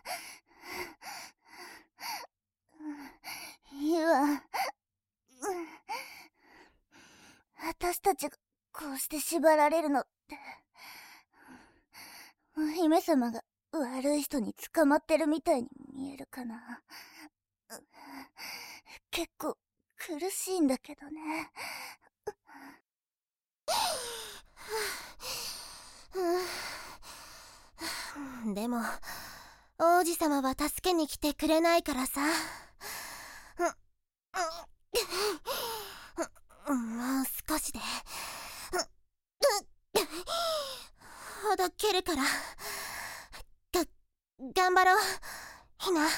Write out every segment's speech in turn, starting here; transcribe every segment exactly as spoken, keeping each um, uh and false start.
ユア、私たちがこうして縛られるのって、お姫様が悪い人に捕まってるみたいに見えるかな。結構苦しいんだけどね。 でも王子様は助けに来てくれないからさ。もう少しでほどけるから、が頑張ろうひな。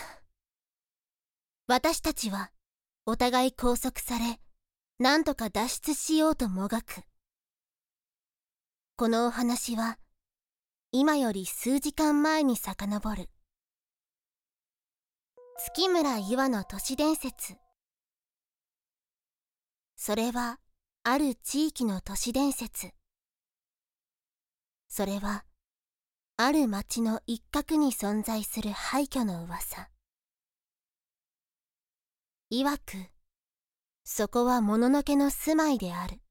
私たちはお互い拘束され、なんとか脱出しようともがく。このお話は今より数時間前に遡る。月村ゆあの都市伝説。それはある地域の都市伝説。それはある町の一角に存在する廃墟の噂。いわく、そこはもののけの住まいである。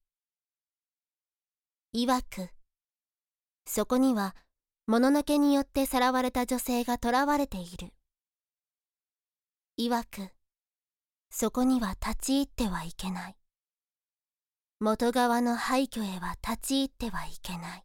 いわく、そこにはもののけによってさらわれた女性が囚われている。いわく、そこには立ち入ってはいけない。元側の廃墟へは立ち入ってはいけない。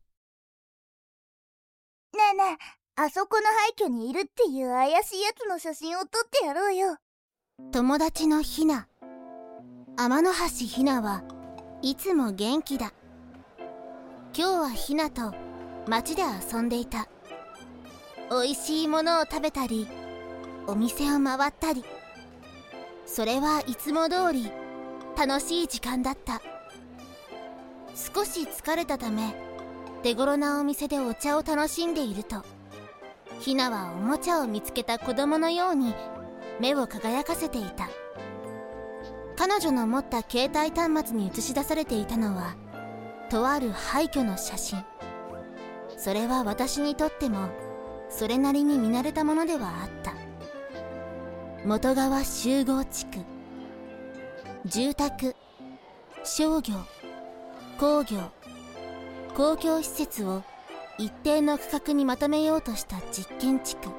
ねえねえ、あそこの廃墟にいるっていう怪しいやつの写真を撮ってやろうよ。 友達のひな、天橋ひなはいつも元気だ。今日はひなと街で遊んでいた。おいしいものを食べたり、お店を回ったり。それはいつも通り楽しい時間だった。少し疲れたため、手頃なお店でお茶を楽しんでいると、ひなはおもちゃを見つけた子供のように目を輝かせていた。彼女の持った携帯端末に映し出されていたのは、とある廃墟の写真。それは私にとってもそれなりに見慣れたものではあった。元川集合地区。住宅、商業、工業、公共施設を一定の区画にまとめようとした実験地区。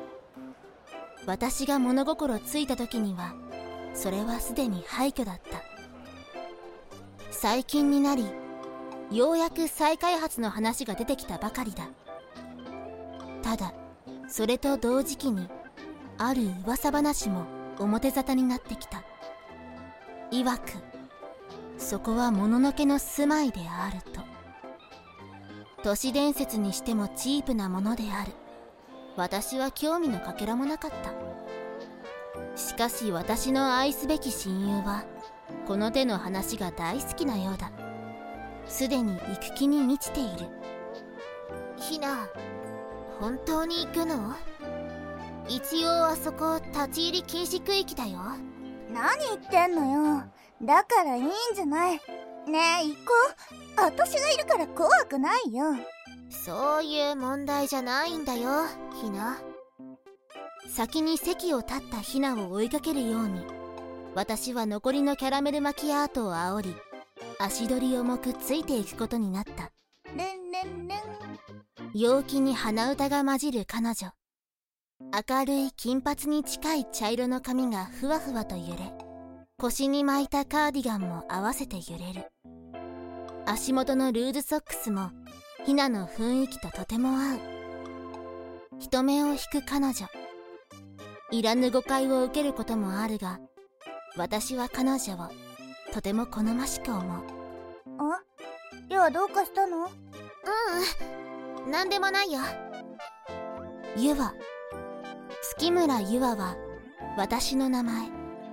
私が物心ついた時にはそれはすでに廃墟だった。最近になりようやく再開発の話が出てきたばかりだ。ただそれと同時期にある噂話も表沙汰になってきた。いわく、そこはもののけの住まいであると。都市伝説にしてもチープなものである。私は興味のかけらもなかった。しかし私の愛すべき親友はこの手の話が大好きなようだ。すでに行く気に満ちている。ひな、本当に行くの？一応あそこ立ち入り禁止区域だよ。 何言ってんのよ。だからいいんじゃない。ねえ行こう。私がいるから怖くないよ。 そういう問題じゃないんだよひな。先に席を立ったひなを追いかけるように、私は残りのキャラメルマキアートを煽り、足取り重くついていくことになった。 ルンルンルン。 陽気に鼻歌が混じる彼女。明るい金髪に近い茶色の髪がふわふわと揺れ、腰に巻いたカーディガンも合わせて揺れる。足元のルーズソックスもひなの雰囲気ととても合う。人目を引く彼女。いらぬ誤解を受けることもあるが、私は彼女をとても好ましく思う。 あ？ではどうかしたの？ ううん、なんでもないよ。ゆあ、月村ゆあは私の名前。 へへへ。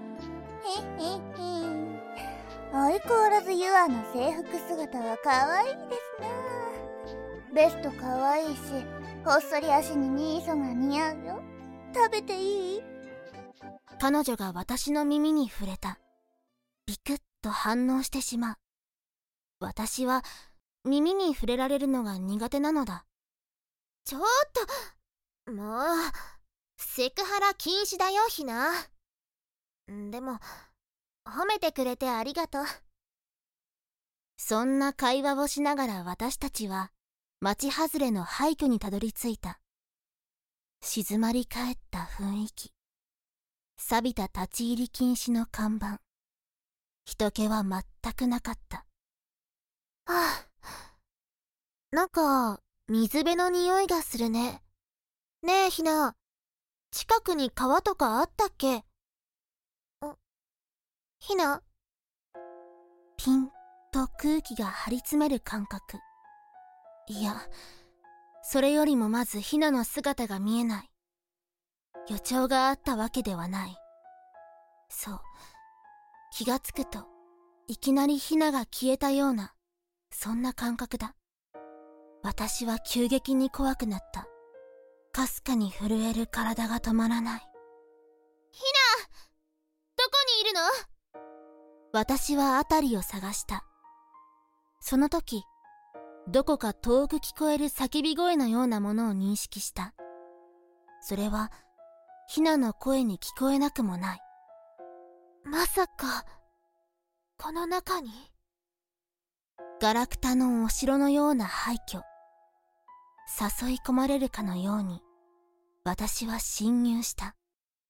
相変わらずユアの制服姿は可愛いですな。ベスト可愛いし、ほっそり足にニーソが似合うよ。食べていい？ 彼女が私の耳に触れた。ビクッと反応してしまう。私は耳に触れられるのが苦手なのだ。ちょっと、もう、 セクハラ禁止だよ、ひな。でも、褒めてくれてありがとう。そんな会話をしながら私たちは、町外れの廃墟にたどり着いた。静まり返った雰囲気。錆びた立ち入り禁止の看板。人気は全くなかった。はあ、なんか、水辺の匂いがするね。ねえ、ひな。近くに川とかあったっけ？ん？ひな？ピンと空気が張り詰める感覚。いや、それよりもまずひなの姿が見えない。予兆があったわけではない。そう。気がつくと、いきなりひなが消えたような、そんな感覚だ。私は急激に怖くなった。かすかに震える体が止まらない。ひな！どこにいるの？私は辺りを探した。その時、どこか遠く聞こえる叫び声のようなものを認識した。それは、ひなの声に聞こえなくもない。まさか、この中に？ガラクタのお城のような廃墟。誘い込まれるかのように、私は侵入した。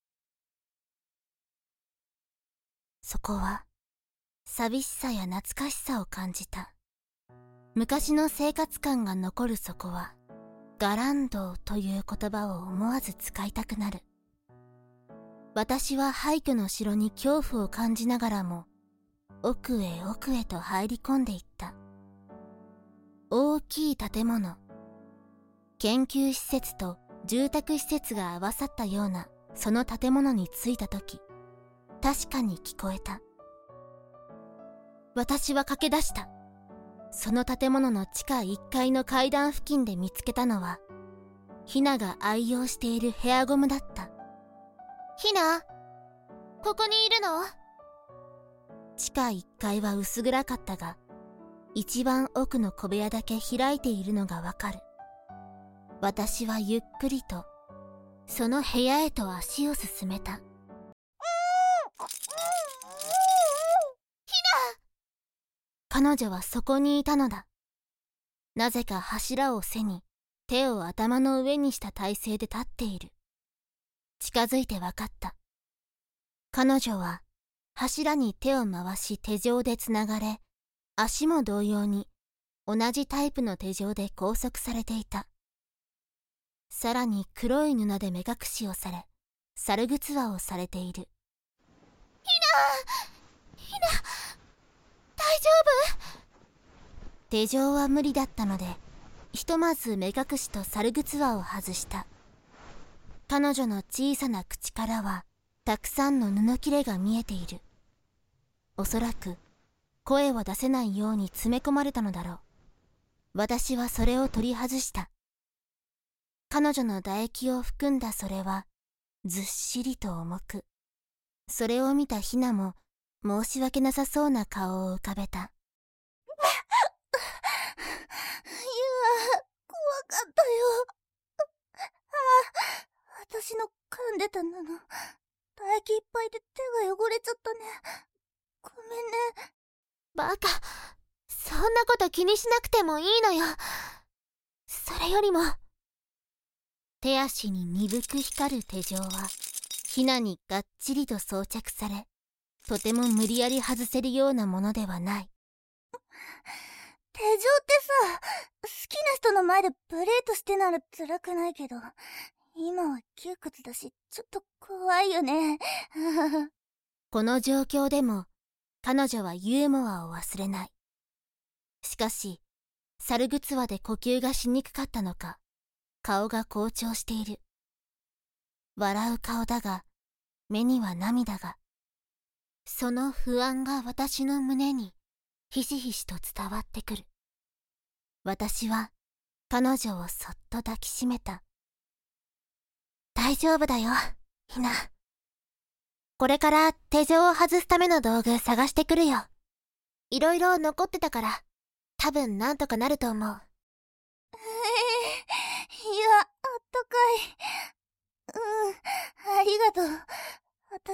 そこは、寂しさや懐かしさを感じた。昔の生活感が残るそこは、ガランドという言葉を思わず使いたくなる。私は廃墟の城に恐怖を感じながらも、奥へ奥へと入り込んでいった。大きい建物。研究施設と住宅施設が合わさったようなその建物に着いたとき、確かに聞こえた。私は駆け出した。その建物の地下いっかいの階段付近で見つけたのは、ひなが愛用しているヘアゴムだった。ひな、ここにいるの？地下いっかいは薄暗かったが、一番奥の小部屋だけ開いているのがわかる。私はゆっくりと、その部屋へと足を進めた。ひな！彼女はそこにいたのだ。なぜか柱を背に、手を頭の上にした体勢で立っている。近づいてわかった。彼女は、柱に手を回し手錠でつながれ、足も同様に、同じタイプの手錠で拘束されていた。さらに黒い布で目隠しをされ、猿ぐつわをされている。ひな！ひな！大丈夫？手錠は無理だったので、ひとまず目隠しと猿ぐつわを外した。彼女の小さな口からは、たくさんの布切れが見えている。おそらく、声を出せないように詰め込まれたのだろう。私はそれを取り外した。彼女の唾液を含んだそれは、ずっしりと重く。それを見たひなも、申し訳なさそうな顔を浮かべた。 ゆあ、怖かったよ。ああ、私の噛んでた布、唾液いっぱいで手が汚れちゃったね。ごめんね。 バカ、そんなこと気にしなくてもいいのよ。それよりも、手足に鈍く光る手錠は、ひなにがっちりと装着され、とても無理やり外せるようなものではない。 手錠ってさ、好きな人の前でプレートしてなら辛くないけど、今は窮屈だし、ちょっと怖いよね。 この状況でも、彼女はユーモアを忘れない。しかし、猿ぐつわで呼吸がしにくかったのか、顔が紅潮している。笑う顔だが、目には涙が。その不安が私の胸に、ひしひしと伝わってくる。私は、彼女をそっと抱きしめた。大丈夫だよ、ひな。これから手錠を外すための道具探してくるよ。いろいろ残ってたから、多分なんとかなると思う。 ええー、いや、あったかい。うん、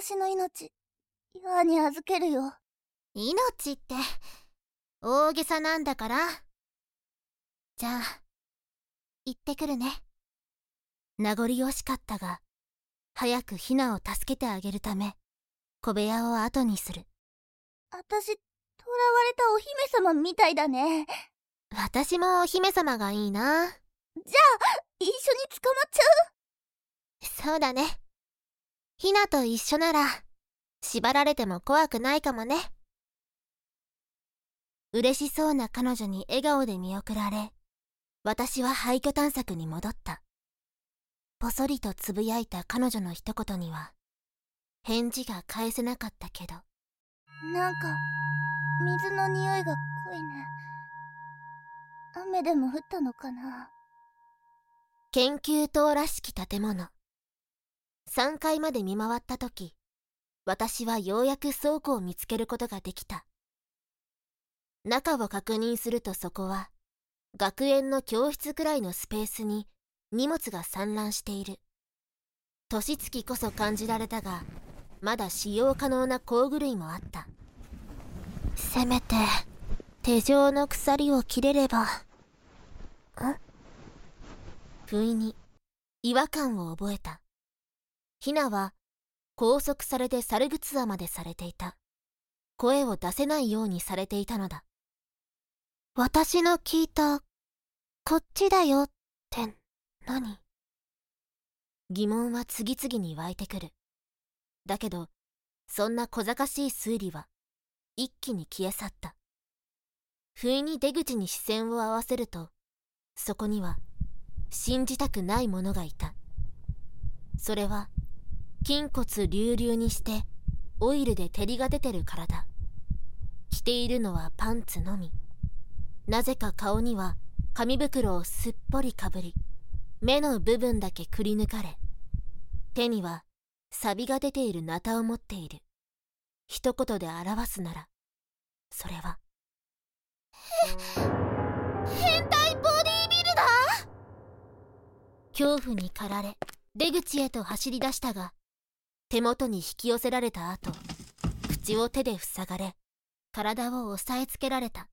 私の命、ユアに預けるよ。 命って大げさなんだから。じゃあ行ってくるね。名残惜しかったが、早くヒナを助けてあげるため小部屋を後にする。 私、囚われたお姫様みたいだね。 私もお姫様がいいな。 じゃあ一緒に捕まっちゃう。そうだね。ヒナと一緒なら縛られても怖くないかもね。嬉しそうな彼女に笑顔で見送られ、私は廃墟探索に戻った。ぽそりとつぶやいた彼女の一言には返事が返せなかったけど、 なんか水の匂いが濃いね。雨でも降ったのかな。 研究棟らしき建物。さんがいまで見回ったとき、私はようやく倉庫を見つけることができた。中を確認すると、そこは学園の教室くらいのスペースに荷物が散乱している。年月こそ感じられたが、まだ使用可能な工具類もあった。せめて手錠の鎖を切れれば。ん？不意に違和感を覚えた。ヒナは拘束されて猿ぐつわまでされていた。声を出せないようにされていたのだ。私の聞いたこっちだよって何？疑問は次々に湧いてくる。だけどそんな小賢しい推理は一気に消え去った。不意に出口に視線を合わせると、そこには信じたくないものがいた。それは筋骨隆々にしてオイルで照りが出てる体。着ているのはパンツのみ。なぜか顔には紙袋をすっぽりかぶり、目の部分だけくり抜かれ、手には錆が出ているナタを持っている。一言で表すなら、それは変態ボディービルダー。恐怖に駆られ出口へと走り出したが、手元に引き寄せられた後、口を手で塞がれ、体を押さえつけられた。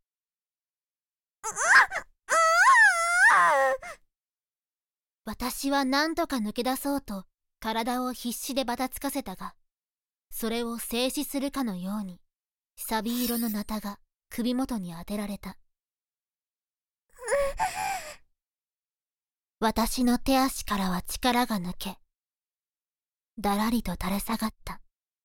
私は何とか抜け出そうと体を必死でばたつかせたが、それを静止するかのようにサビ色のナタが首元に当てられた。私の手足からは力が抜け、だらりと垂れ下がった。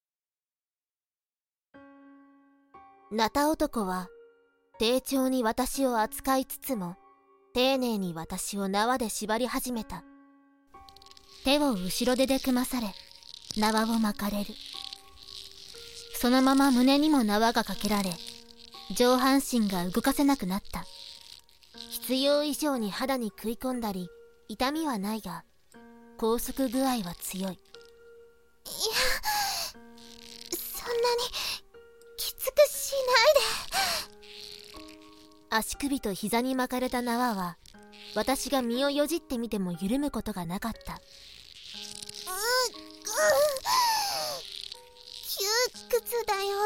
ナタ男は丁重に私を扱いつつも、丁寧に私を縄で縛り始めた。手を後ろでで組まされ、縄を巻かれる。そのまま胸にも縄がかけられ、上半身が動かせなくなった。必要以上に肌に食い込んだり、痛みはないが、拘束具合は強い。いや、そんなにきつくしないで。足首と膝に巻かれた縄は、私が身をよじってみても緩むことがなかった。うっ、うっ、窮屈だよ。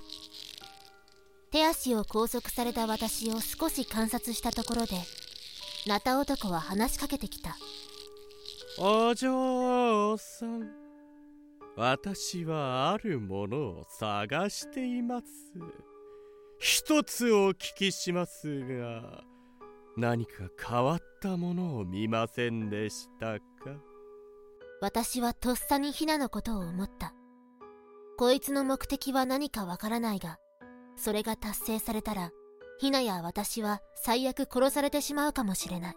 手足を拘束された私を少し観察したところで、ナタ男は話しかけてきた。 お嬢さん、私はあるものを探しています。一つお聞きしますが、何か変わったものを見ませんでしたか？ 私はとっさにヒナのことを思った。こいつの目的は何かわからないが、それが達成されたら、ヒナや私は最悪殺されてしまうかもしれない。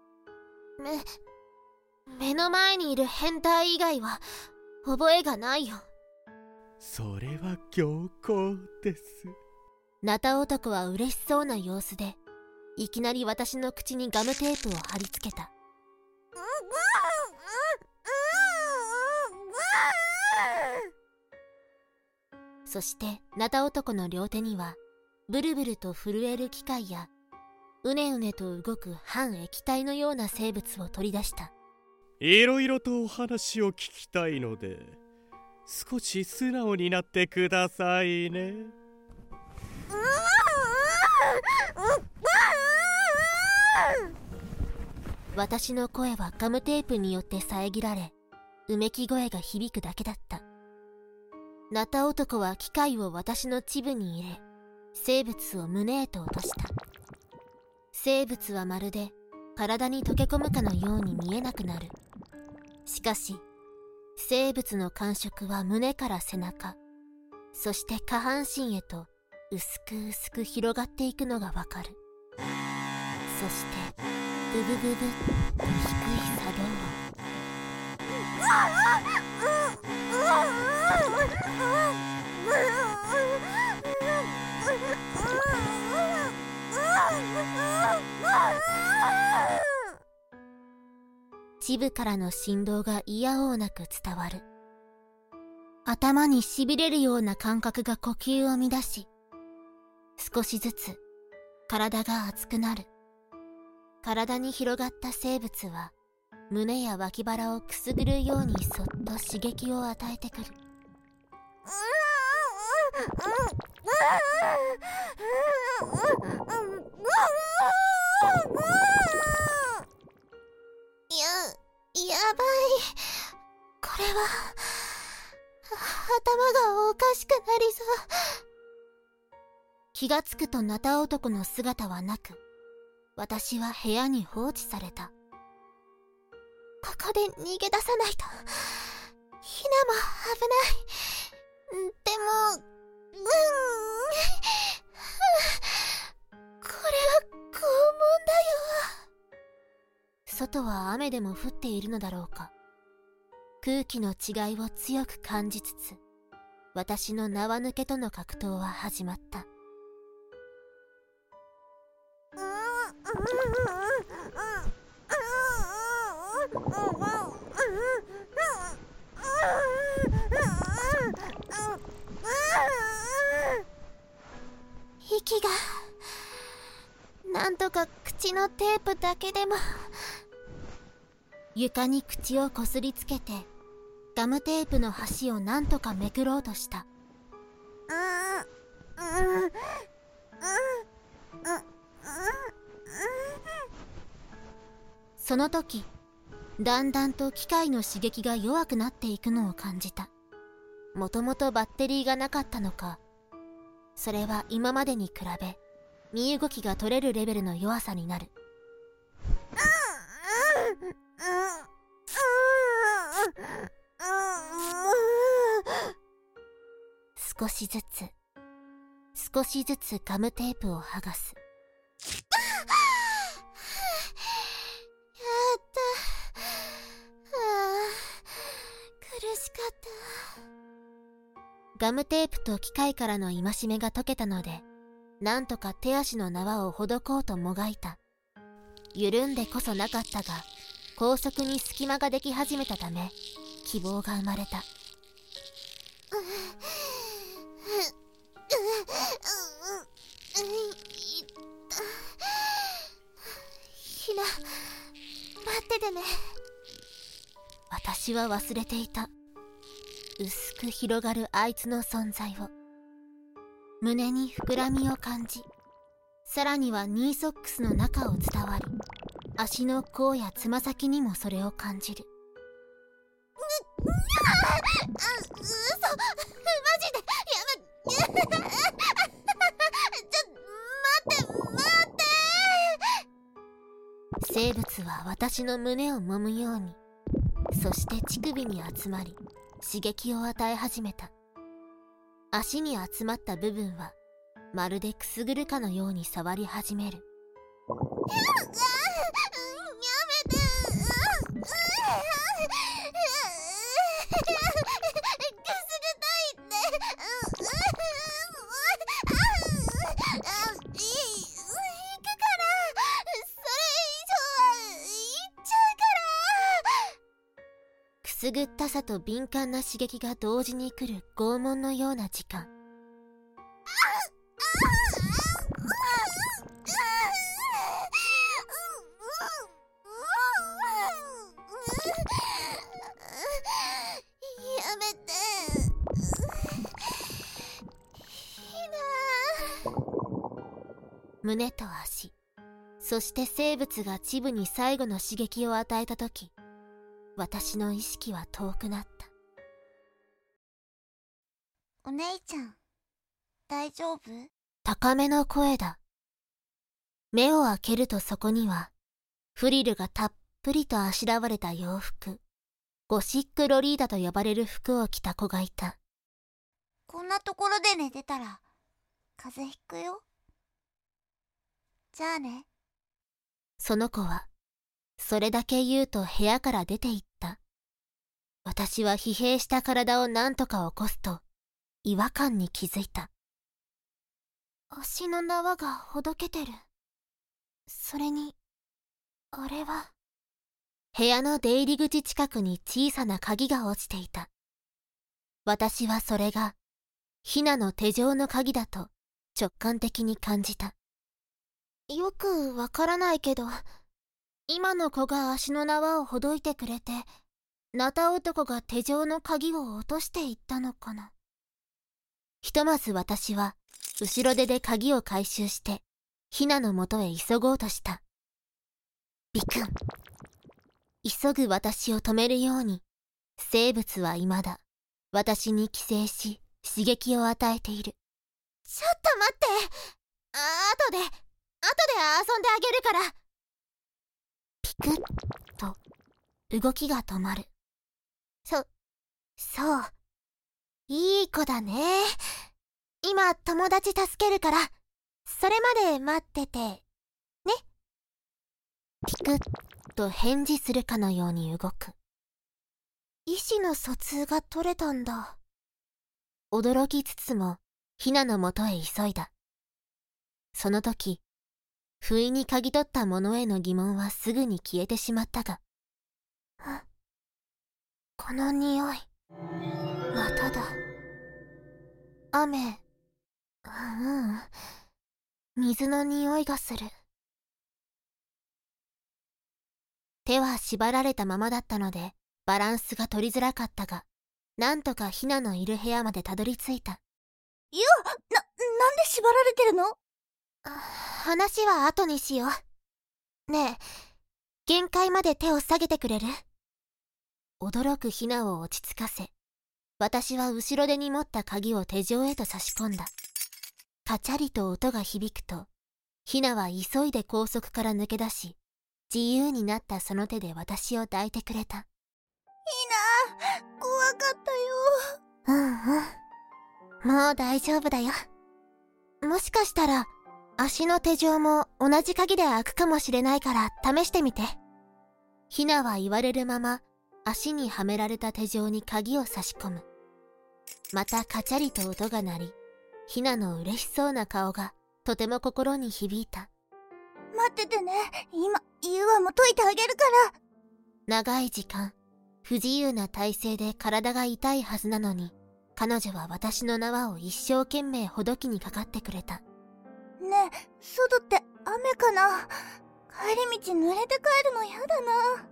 め、目の前にいる変態以外は覚えがないよ。 それは良好です。 ナタ男は嬉しそうな様子で、いきなり私の口にガムテープを貼り付けた。そしてナタ男の両手にはブルブルと震える機械やうねうねと動く半液体のような生物を取り出した。 いろいろとお話を聞きたいので、 少し素直になってくださいね。 私の声はガムテープによって遮られ、うめき声が響くだけだった。ナタ男は機械を私のチブに入れ、生物を胸へと落とした。生物はまるで体に溶け込むかのように見えなくなる。しかし生物の感触は胸から背中、そして下半身へと薄く薄く広がっていくのがわかる。そしてブブブブッと低い作動音。チブからの振動がいやおうなく伝わる。頭にしびれるような感覚が呼吸を乱し、少しずつ体が熱くなる。体に広がった生物は胸や脇腹をくすぐるようにそっと刺激を与えてくる。や、やばい。これは頭がおかしくなりそう。気がつくとナタ男の姿はなく、私は部屋に放置された。ここで逃げ出さないと。ヒナも危ない。でも、うん、これは拷問だよ。外は雨でも降っているのだろうか。空気の違いを強く感じつつ、私の縄抜けとの格闘は始まった。息が、なんとか口のテープだけでも。床に口をこすりつけてガムテープの端をなんとかめくろうとした。その時、だんだんと機械の刺激が弱くなっていくのを感じた。もともとバッテリーがなかったのか、それは今までに比べ身動きが取れるレベルの弱さになる。少しずつ少しずつガムテープを剥がす。やった。ああ、苦しかった。ガムテープと機械からの戒めが解けたので、なんとか手足の縄をほどこうともがいた。緩んでこそなかったが、高速に隙間ができ始めたため、希望が生まれた。ひな、待っててね。私は忘れていた。薄く広がるあいつの存在を。胸に膨らみを感じ、さらにはニーソックスの中を伝わり、足の甲やつま先にもそれを感じる。う、うわあ、うそ、マジで、やめ、ちょ、待って、待って。生物は私の胸を揉むように、そして乳首に集まり、刺激を与え始めた。足に集まった部分は、まるでくすぐるかのように触り始める。やめて。くすぐたいって。い、行くから。それ以上は行っちゃうから。くすぐったさと敏感な刺激が同時に来る拷問のような時間。やめて。 胸と足、そして生物がチブに最後の刺激を与えたとき、私の意識は遠くなった。 お姉ちゃん、大丈夫？ 高めの声だ。目を開けるとそこには、フリルがたっぷりとあしらわれた洋服、ゴシックロリータと呼ばれる服を着た子がいた。 こんなところで寝てたら、風邪ひくよ。じゃあね。 その子は、それだけ言うと部屋から出て行った。私は疲弊した体を何とか起こすと、違和感に気づいた。足の縄がほどけてる。それに、あれは。部屋の出入り口近くに小さな鍵が落ちていた。私はそれが、ヒナの手錠の鍵だと直感的に感じた。よくわからないけど、今の子が足の縄をほどいてくれて、ナタ男が手錠の鍵を落としていったのかな。ひとまず私は、後ろ手で鍵を回収して、ヒナのもとへ急ごうとした。ビクン。急ぐ私を止めるように、生物は未だ、私に寄生し、刺激を与えている。ちょっと待って。あ、後で、後で遊んであげるから。ピクッと、動きが止まる。そ、そう。いい子だね。今、友達助けるから、それまで待ってて、ね。ピクッと返事するかのように動く。意思の疎通が取れたんだ。驚きつつも、ヒナのもとへ急いだ。その時、不意に嗅ぎ取ったものへの疑問はすぐに消えてしまったが。この匂い、まただ。雨、うん、水の匂いがする。手は縛られたままだったので、バランスが取りづらかったが、なんとかヒナのいる部屋までたどり着いた。 いや、な、なんで縛られてるの？ 話は後にしよう。ねえ、限界まで手を下げてくれる？驚くヒナを落ち着かせ、私は後ろ手に持った鍵を手錠へと差し込んだ。カチャリと音が響くと、ヒナは急いで高速から抜け出し、自由になったその手で私を抱いてくれた。 ヒナ、怖かったよ。 うんうん。もう大丈夫だよ。もしかしたら、足の手錠も同じ鍵で開くかもしれないから試してみて。ヒナは言われるまま、足にはめられた手錠に鍵を差し込む。またカチャリと音が鳴り、ヒナの嬉しそうな顔がとても心に響いた。 待っててね。今、ユアも解いてあげるから。 長い時間、不自由な体勢で体が痛いはずなのに、彼女は私の縄を一生懸命ほどきにかかってくれた。 ねえ、外って雨かな？帰り道濡れて帰るのやだな。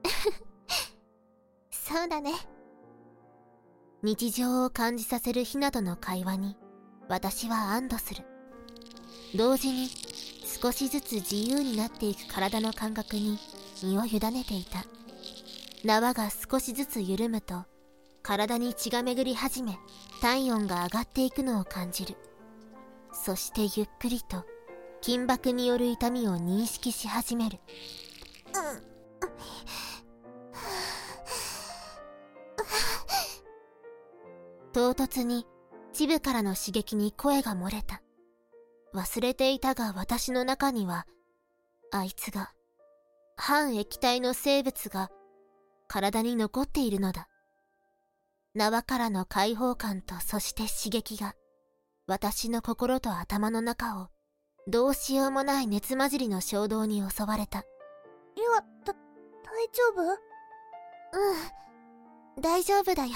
そうだね。日常を感じさせるヒナとの会話に、私は安堵する。同時に、少しずつ自由になっていく体の感覚に身を委ねていた。縄が少しずつ緩むと、体に血が巡り始め、体温が上がっていくのを感じる。そしてゆっくりと、緊縛による痛みを認識し始める。うん。唐突に、チブからの刺激に声が漏れた。忘れていたが私の中には、あいつが、半液体の生物が、体に残っているのだ。縄からの解放感とそして刺激が、私の心と頭の中を、どうしようもない熱混じりの衝動に襲われた。 ユア、だ、大丈夫？ うん、大丈夫だよ。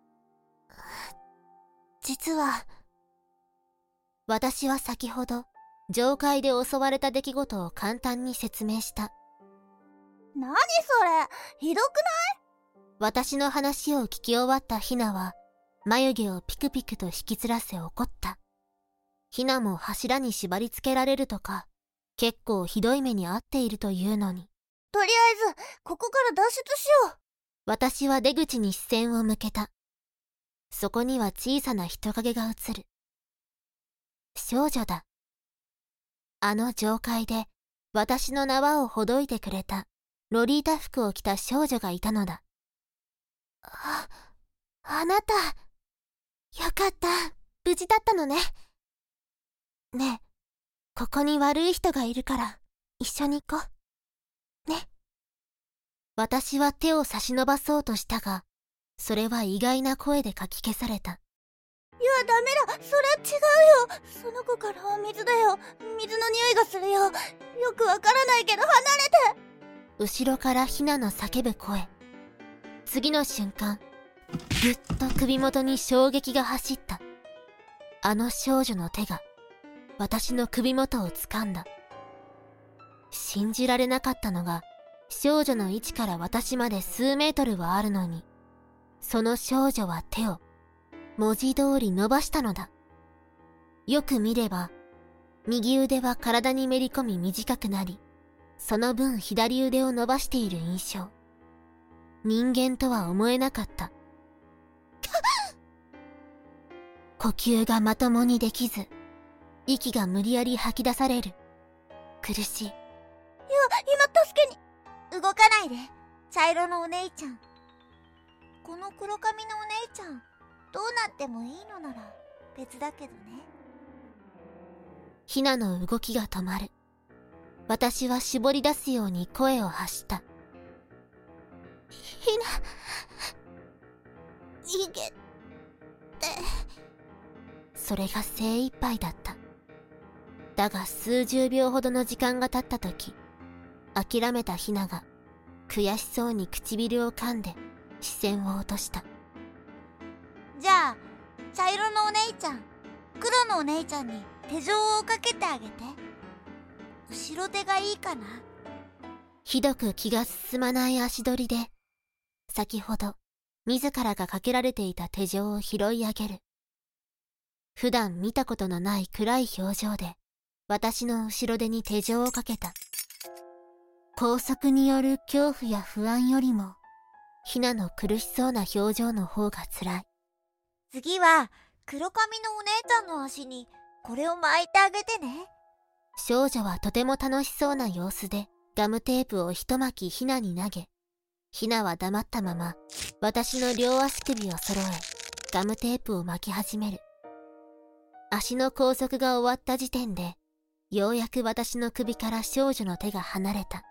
実は、私は先ほど、上階で襲われた出来事を簡単に説明した。 なにそれ？ひどくない？ 私の話を聞き終わったヒナは、眉毛をピクピクと引きずらせ怒った。 ヒナも柱に縛り付けられるとか、結構ひどい目に遭っているというのに。 とりあえずここから脱出しよう。 私は出口に視線を向けた。そこには小さな人影が映る。少女だ。あの上階で私の縄をほどいてくれたロリータ服を着た少女がいたのだ。あ、あなた、よかった、無事だったのね。ねえ、ここに悪い人がいるから一緒に行こう。ね。私は手を差し伸ばそうとしたが、それは意外な声でかき消された。 いや、ダメだ、それは違うよ。その子からは水だよ。水の匂いがするよ。よくわからないけど離れて。 後ろからヒナの叫ぶ声。次の瞬間、ぐっと首元に衝撃が走った。あの少女の手が私の首元を掴んだ。信じられなかったのが、少女の位置から私まで数メートルはあるのに、その少女は手を文字通り伸ばしたのだ。よく見れば、右腕は体にめり込み短くなり、その分左腕を伸ばしている印象。人間とは思えなかった。呼吸がまともにできず、息が無理やり吐き出される。苦しい。いや、 今助けに。動かないで、茶色のお姉ちゃん。この黒髪のお姉ちゃん、どうなってもいいのなら別だけどね。 ヒナの動きが止まる。私は絞り出すように声を発した。ヒナ、逃げて。それが精一杯だった。だが数十秒ほどの時間が経った時、諦めたヒナが悔しそうに唇を噛んで視線を落とした。 じゃあ茶色のお姉ちゃん、黒のお姉ちゃんに手錠をかけてあげて。後ろ手がいいかな。 ひどく気が進まない足取りで、先ほど自らがかけられていた手錠を拾い上げる。普段見たことのない暗い表情で私の後ろ手に手錠をかけた。拘束による恐怖や不安よりも、ヒナの苦しそうな表情の方が辛い。 次は黒髪のお姉ちゃんの足にこれを巻いてあげてね。 少女はとても楽しそうな様子でガムテープを一巻きヒナに投げ、ヒナは黙ったまま私の両足首を揃え、ガムテープを巻き始める。足の拘束が終わった時点で、ようやく私の首から少女の手が離れた。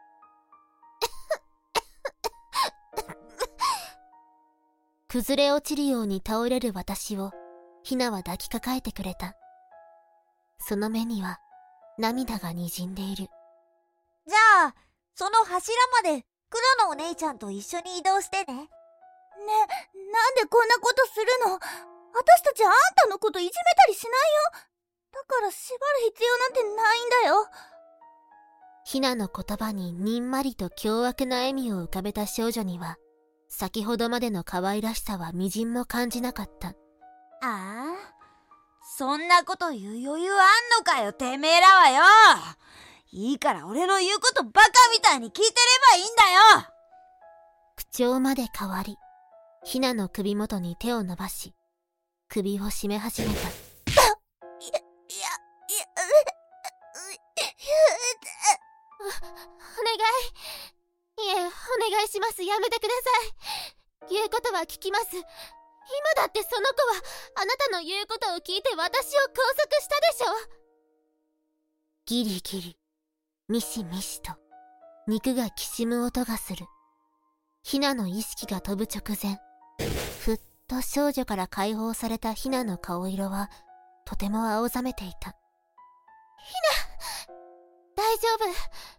崩れ落ちるように倒れる私をヒナは抱きかかえてくれた。その目には涙がにじんでいる。 じゃあその柱まで黒のお姉ちゃんと一緒に移動してね。ね、なんでこんなことするの？私たちあんたのこといじめたりしないよ。だから縛る必要なんてないんだよ。 ヒナの言葉ににんまりと凶悪な笑みを浮かべた少女には、先ほどまでの可愛らしさはみじんも感じなかった。 ああ、そんなこと言う余裕あんのかよ、てめえらはよ。いいから俺の言うことバカみたいに聞いてればいいんだよ。 口調まで変わり、ヒナの首元に手を伸ばし、首を絞め始めた。いや、いや、 いや、 お願い。いえ、お願いします。やめてください。言うことは聞きます。今だってその子はあなたの言うことを聞いて私を拘束したでしょ。ギリギリ、ミシミシと肉がきしむ音がする。ヒナの意識が飛ぶ直前、ふっと少女から解放されたヒナの顔色はとても青ざめていた。ヒナ、大丈夫。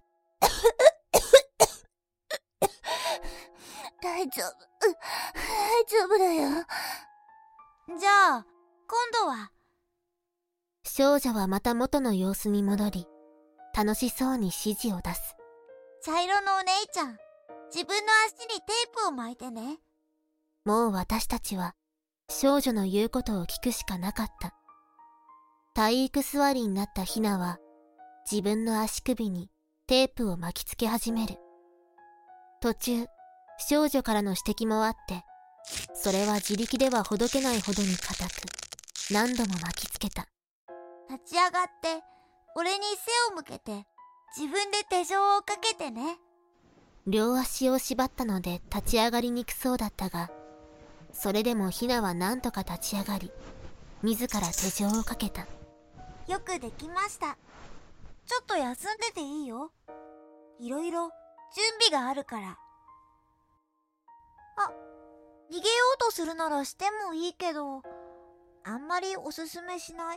大丈夫、大丈夫だよ。じゃあ今度は。 少女はまた元の様子に戻り、楽しそうに指示を出す。 茶色のお姉ちゃん、自分の足にテープを巻いてね。 もう私たちは少女の言うことを聞くしかなかった。 体育座りになったヒナは自分の足首にテープを巻きつけ始める。途中、少女からの指摘もあって、それは自力ではほどけないほどに固く、何度も巻きつけた。 立ち上がって俺に背を向けて自分で手錠をかけてね。 両足を縛ったので立ち上がりにくそうだったが、それでもヒナは何とか立ち上がり、自ら手錠をかけた。 よくできました。ちょっと休んでていいよ。いろいろ準備があるから。あ、逃げようとするならしてもいいけど、あんまりおすすめしない。ん？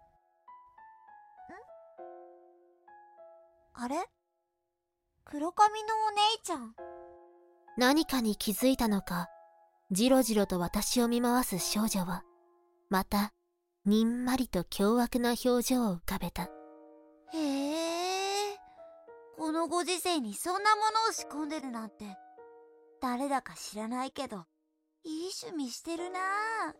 あれ？黒髪のお姉ちゃん。 何かに気づいたのか、じろじろと私を見回す少女は、また、にんまりと凶悪な表情を浮かべた。 へえ、このご時世にそんなものを仕込んでるなんて、誰だか知らないけど、いい趣味してるなあ。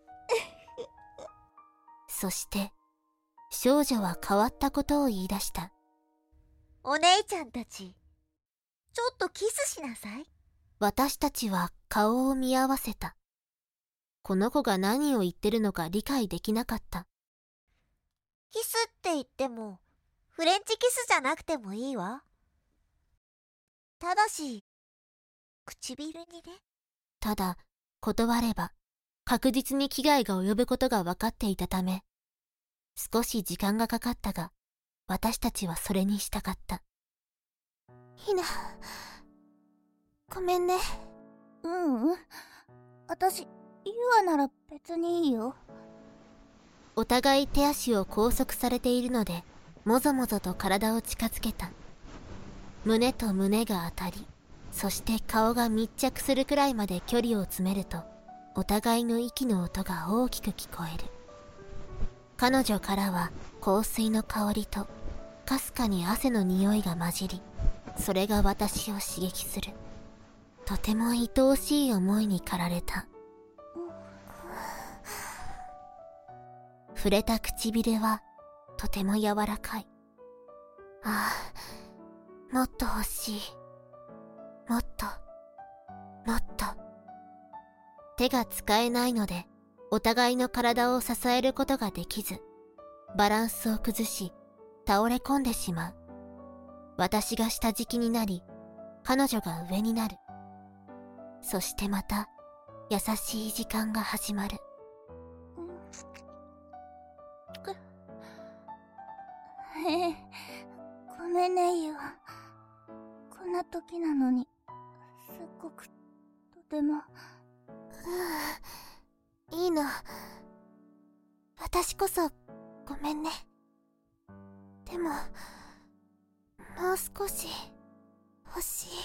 そして、少女は変わったことを言い出した。 お姉ちゃんたち、ちょっとキスしなさい。 私たちは顔を見合わせた。この子が何を言ってるのか理解できなかった。 キスって言っても、フレンチキスじゃなくてもいいわ。ただし、唇にね。 ただ、断れば、確実に危害が及ぶことが分かっていたため、少し時間がかかったが、私たちはそれに従った。 ひな、ごめんね。ううん。私、ユアなら別にいいよ。 お互い手足を拘束されているので、もぞもぞと体を近づけた。胸と胸が当たり、そして顔が密着するくらいまで距離を詰めると、お互いの息の音が大きく聞こえる。彼女からは香水の香りと、かすかに汗の匂いが混じり、それが私を刺激する。とても愛おしい思いに駆られた。触れた唇はとても柔らかい。ああ、もっと欲しい。もっと、もっと。手が使えないので、お互いの体を支えることができず、バランスを崩し、倒れ込んでしまう。私が下敷きになり、彼女が上になる。そしてまた、優しい時間が始まる。 へえ、ごめんね、ユア。こんな時なのに、すっごく、とても。 いいの。私こそ、ごめんね。でも、もう少し、欲しい。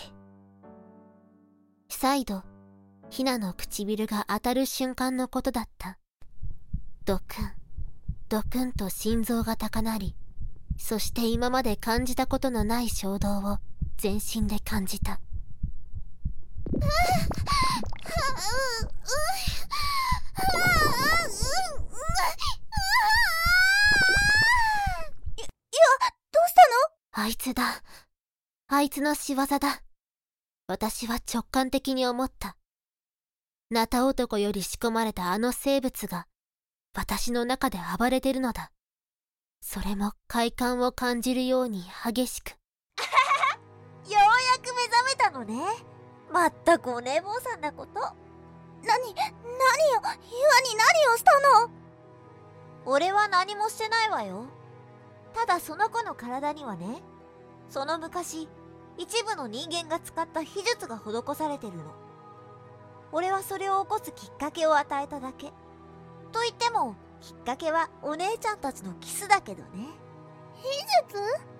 再度、ヒナの唇が当たる瞬間のことだった。ドクン、ドクンと心臓が高鳴り、そして今まで感じたことのない衝動を全身で感じた。あいつだ。あいつの仕業だ。私は直感的に思った。ナタ男より仕込まれたあの生物が、私の中で暴れてるのだ。それも快感を感じるように激しく。ようやく目覚めたのね。まったくお姉坊さんなこと。なに、何よ、ユアに何をしたの？俺は何もしてないわよ。ただその子の体にはね、その昔、一部の人間が使った秘術が施されてるの。俺はそれを起こすきっかけを与えただけ。と言っても、きっかけはお姉ちゃんたちのキスだけどね。秘術？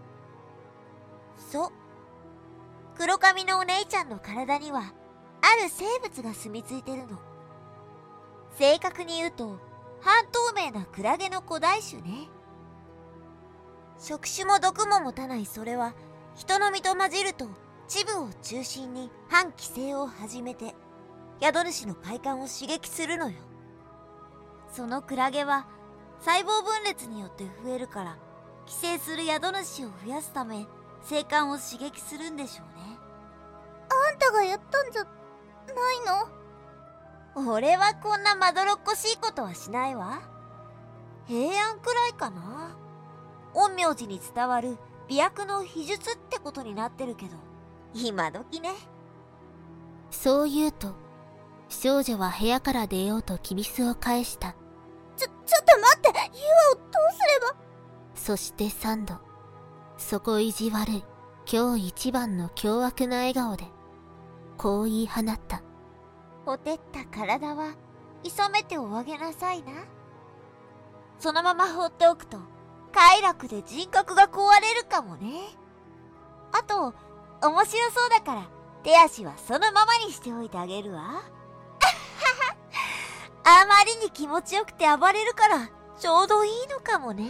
そう。黒髪のお姉ちゃんの体には、ある生物が住み着いてるの。正確に言うと、半透明なクラゲの古代種ね。触手も毒も持たないそれは、人の身と混じると、恥部を中心に反寄生を始めて、宿主の快感を刺激するのよ。そのクラゲは、 細胞分裂によって増えるから、寄生する宿主を増やすため生還を刺激するんでしょうね。 あんたがやったんじゃないの？俺はこんなまどろっこしいことはしないわ。平安くらいかな。陰陽師に伝わる媚薬の秘術ってことになってるけど、今時ね。 そう言うと少女は部屋から出ようときびすを返した。 ちょ、ちょっと待って、ユアをどうすれば。 そして三度、底意地悪い今日一番の凶悪な笑顔でこう言い放った。 ほてった体は急めておあげなさいな。そのまま放っておくと快楽で人格が壊れるかもね。あと面白そうだから手足はそのままにしておいてあげるわ。あまりに気持ちよくて暴れるからちょうどいいのかもね。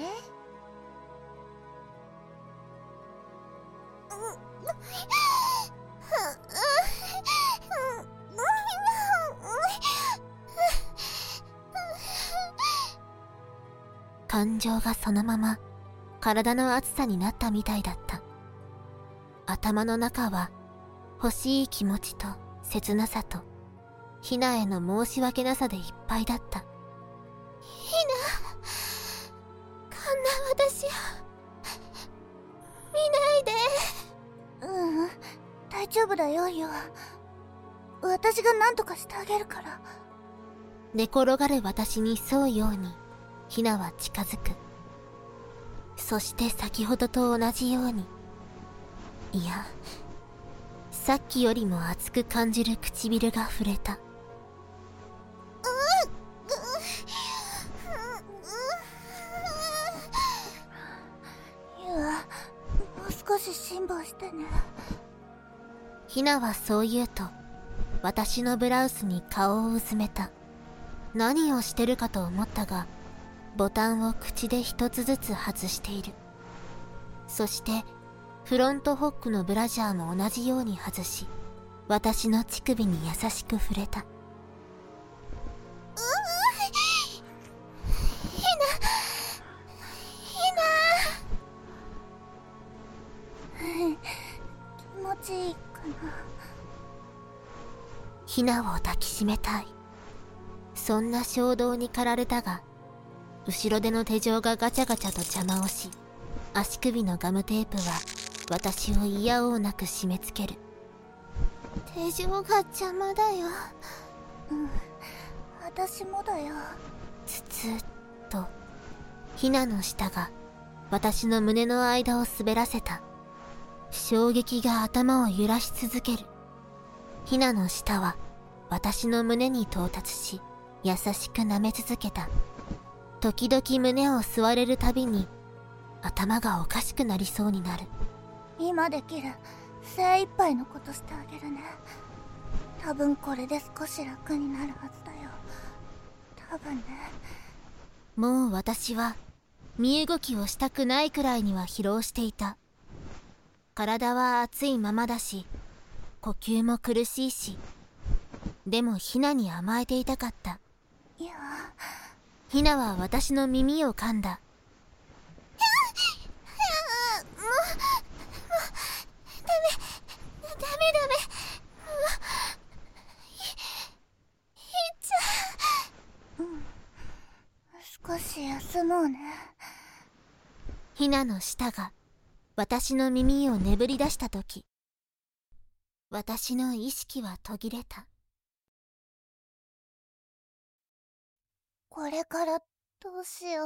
感情がそのまま体の熱さになったみたいだった。頭の中は欲しい気持ちと切なさとヒナへの申し訳なさでいっぱいだった。ヒナ、こんな私を見ないで。 ううん、大丈夫だよユア。私が何とかしてあげるから。 寝転がる私に沿うようにヒナは近づく。そして先ほどと同じように、いやさっきよりも熱く感じる唇が触れた。 ユア、もう少し辛抱してね。 ヒナはそう言うと私のブラウスに顔をうずめた。何をしてるかと思ったがボタンを口で一つずつ外している。そしてフロントホックのブラジャーも同じように外し私の乳首に優しく触れた。ううヒナヒナ気持ちいいかな。 ヒナを抱きしめたい。そんな衝動に駆られたが後ろ手の手錠がガチャガチャと邪魔をし、足首のガムテープは私を嫌おうなく締め付ける。手錠が邪魔だよ。 うん、私もだよ。 つつっとヒナの舌が私の胸の間を滑らせた。衝撃が頭を揺らし続ける。ヒナの舌は私の胸に到達し優しく舐め続けた。時々胸を吸われるたびに頭がおかしくなりそうになる。 今できる精一杯のことしてあげるね。多分これで少し楽になるはずだよ。多分ね。 もう私は身動きをしたくないくらいには疲労していた。体は熱いままだし呼吸も苦しいし、でもヒナに甘えていたかった。 いや、 ヒナは私の耳を噛んだ。もう、もう、ダメ、ダメダメ、もう、い、いっちゃう。うん、少し休もうね。 ヒナの舌が私の耳をねぶり出したとき、私の意識は途切れた。 これからどうしよう。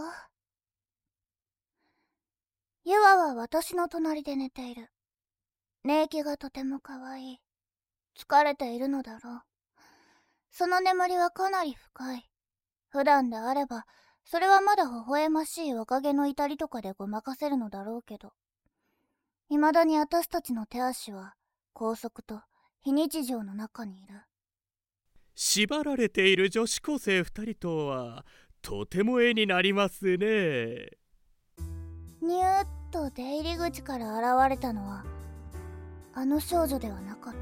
ユアは私の隣で寝ている。寝息がとても可愛い。疲れているのだろう。その眠りはかなり深い。普段であれば、それはまだ微笑ましい若気の至りとかでごまかせるのだろうけど、未だに私たちの手足は拘束と非日常の中にいる。 縛られている女子高生二人とはとても絵になりますね。 ニューッと出入り口から現れたのはあの少女ではなかった。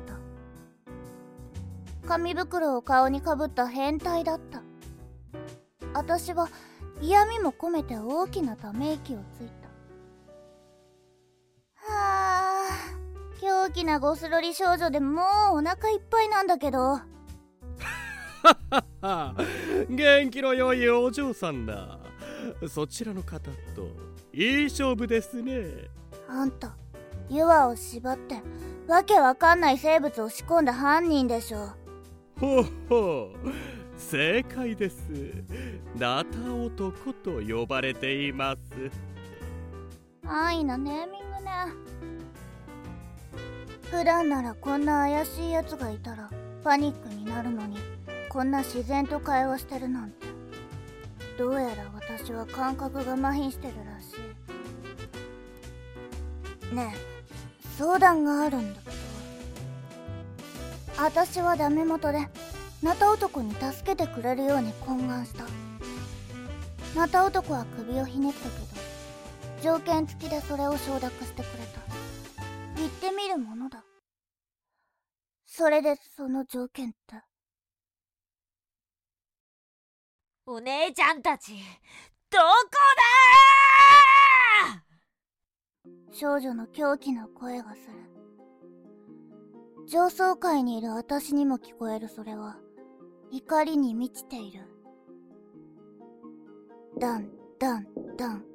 紙袋を顔にかぶった変態だった。私は嫌味も込めて大きなため息をついた。はあ、狂気なゴスロリ少女でもうお腹いっぱいなんだけど。 元気の良いお嬢さんだ。そちらの方といい勝負ですね。 あんた、ユアを縛ってわけわかんない生物を仕込んだ犯人でしょ。 ほうほう、正解です。ナタ男と呼ばれています。 安易なネーミングね。普段ならこんな怪しいやつがいたらパニックになるのに、こんな自然と会話してるなんて。どうやら私は感覚が麻痺してるらしい。ねえ、相談があるんだけど、私はダメ元でナタ男に助けてくれるように懇願した。ナタ男は首をひねったけど、条件付きでそれを承諾してくれた。言ってみるものだ。それでその条件って。 お姉ちゃんたち、どこだー！少女の狂気な声がする。上層階にいる私にも聞こえる。それは怒りに満ちている。ダンダンダン、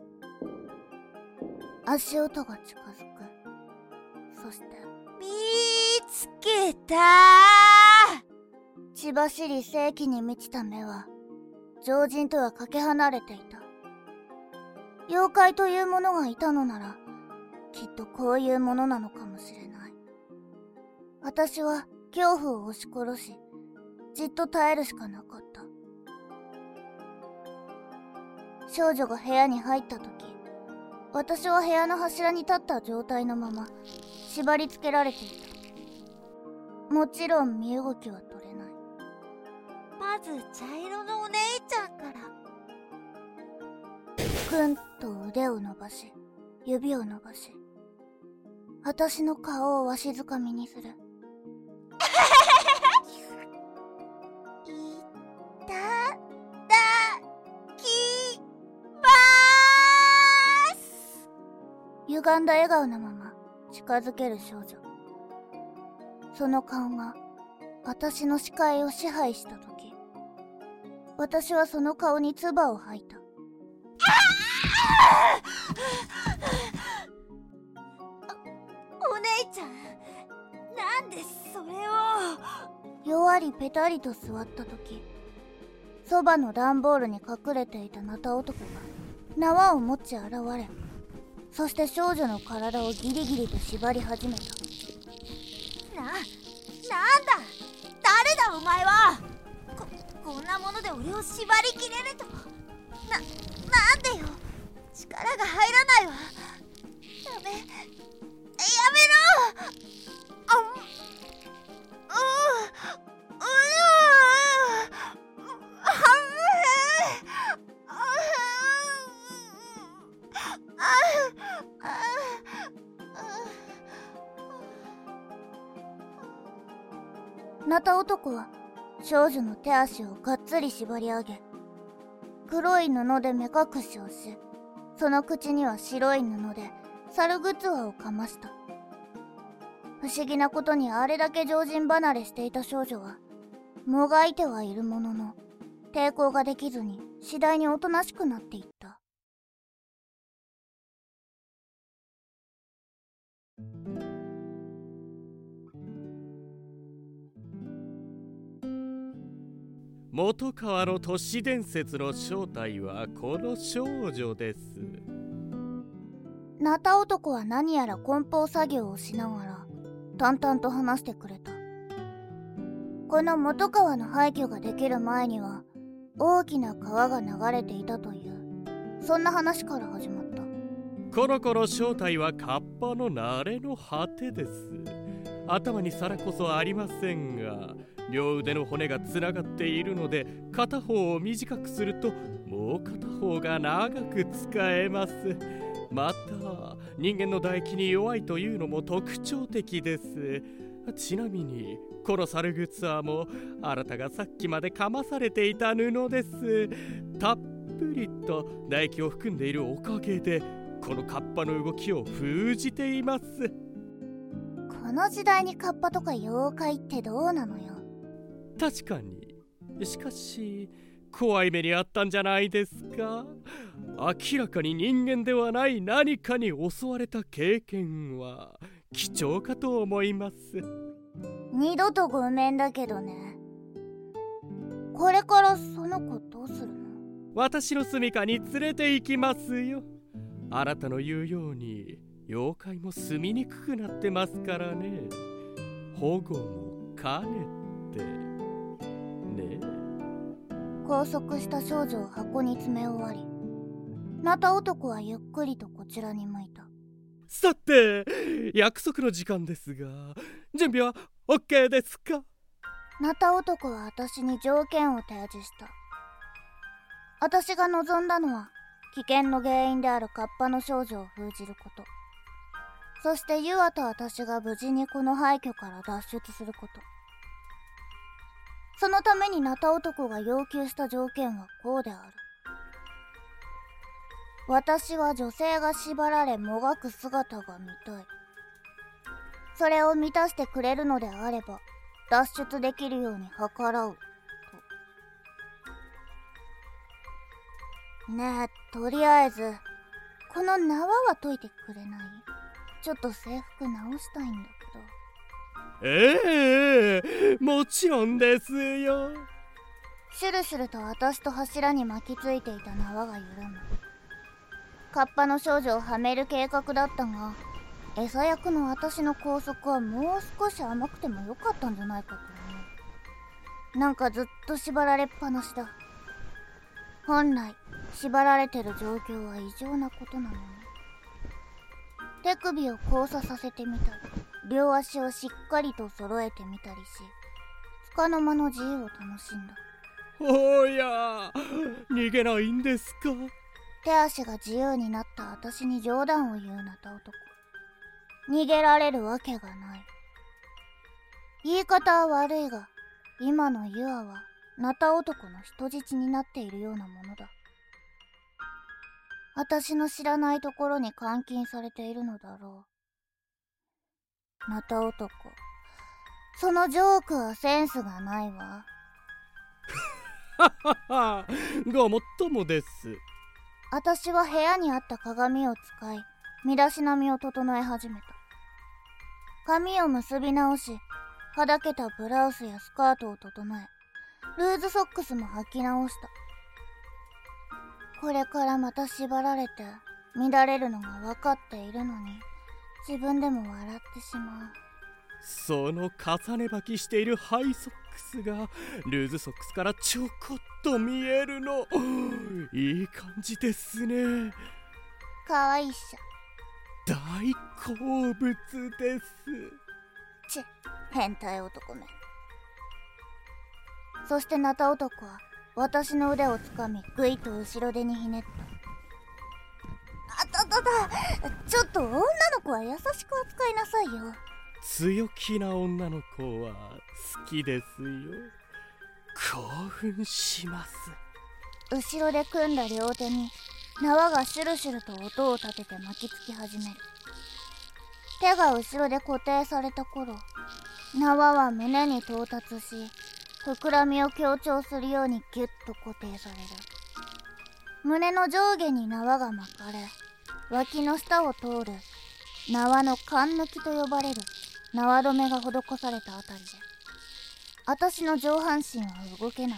足音が近づく。そして見つけたー。 血走り正気に満ちた目は常人とはかけ離れていた。妖怪というものがいたのなら、きっとこういうものなのかもしれない。私は恐怖を押し殺し、じっと耐えるしかなかった。少女が部屋に入った時、私は部屋の柱に立った状態のまま縛り付けられていた。もちろん身動きは取れない。 まず茶色のお姉ちゃんから。 ぐんと腕を伸ばし、指を伸ばし、私の顔をわしづかみにする。 いただきまーす。 歪んだ笑顔のまま近づける少女。その顔が私の視界を支配した時、私はその顔に唾を吐いた。 お姉ちゃん、なんでそれを。 弱りペタリと座った時、そばの段ボールに隠れていたナタ男が縄を持ち現れ、そして少女の体をギリギリと縛り始めた。 な、なんだ、誰だお前は。こ、こんなもので俺を縛りきれると。な、なんでよ。力が入らないわ。やめ、やめろ。あん、う、う、う、はナタ男は少女の手足をがっつり縛り上げ、黒い布で目隠しをし、その口には白い布で猿ぐつわをかました。不思議なことにあれだけ常人離れしていた少女はもがいてはいるものの、抵抗ができずに次第におとなしくなっていった。 元川の都市伝説の正体はこの少女です。 ナタ男は何やら梱包作業をしながら淡々と話してくれた。この元川の廃墟ができる前には大きな川が流れていたという、そんな話から始まった。 この子の正体はカッパの慣れの果てです。頭に皿こそありませんが、両腕の骨がつながっているので、片方を短くするともう片方が長く使えます。また人間の唾液に弱いというのも特徴的です。ちなみにこの猿グツアもあなたがさっきまでかまされていた布です。たっぷりと唾液を含んでいるおかげでこのカッパの動きを封じています。 この時代にカッパとか妖怪ってどうなのよ。 確かに。しかし怖い目にあったんじゃないですか。明らかに人間ではない何かに襲われた経験は貴重かと思います。 二度とごめんだけどね。これからその子どうするの？ 私の住処に連れて行きますよ。あなたの言うように妖怪も住みにくくなってますからね。保護も兼ねてね。 拘束した少女を箱に詰め終わり、なた男はゆっくりとこちらに向いた。 さて、約束の時間ですが、準備は OK ですか？ なた男は私に条件を提示した。私が望んだのは危険の原因であるカッパの少女を封じること、そしてユアと私が無事にこの廃墟から脱出すること。そのためになた男が要求した条件はこうである。私は女性が縛られもがく姿が見たい。それを満たしてくれるのであれば脱出できるように計らうと。ねえ、とりあえずこの縄は解いてくれない？ちょっと制服直したいんだけど。 ええ、もちろんですよ。 シュルシュルと私と柱に巻きついていた縄が緩む。カッパの少女をはめる計画だったが、餌役の私の拘束はもう少し甘くてもよかったんじゃないかと思う。なんかずっと縛られっぱなしだ。本来縛られてる状況は異常なことなのに。手首を交差させてみたり、両足をしっかりと揃えてみたりし、束の間の自由を楽しんだ。 おや、逃げないんですか？ 手足が自由になった私に冗談を言うなた男。逃げられるわけがない。言い方は悪いが、今のユアはなた男の人質になっているようなものだ。私の知らないところに監禁されているのだろう。なた男、そのジョークはセンスがないわ。 ははは、ごもっともです。 私は部屋にあった鏡を使い、身だしなみを整え始めた。髪を結び直し、はだけたブラウスやスカートを整え、ルーズソックスも履き直した。これからまた縛られて乱れるのが分かっているのに、自分でも笑ってしまう。 その重ね履きしているハイソックスがルーズソックスからちょこっと見えるの。いい感じですね。 かわいいっし大好物です。 ち、変態男め。そしてなた男は私の腕をつかみ、ぐいと後ろ手にひねった。あたたた、ちょっと女の子は優しく扱いなさいよ。 強気な女の子は好きですよ。興奮します。 後ろで組んだ両手に縄がシュルシュルと音を立てて巻きつき始める。手が後ろで固定された頃、縄は胸に到達し、膨らみを強調するようにギュッと固定される。胸の上下に縄が巻かれ、脇の下を通る縄の缶抜きと呼ばれる縄止めが施されたあたりで、私の上半身は動けなくなった。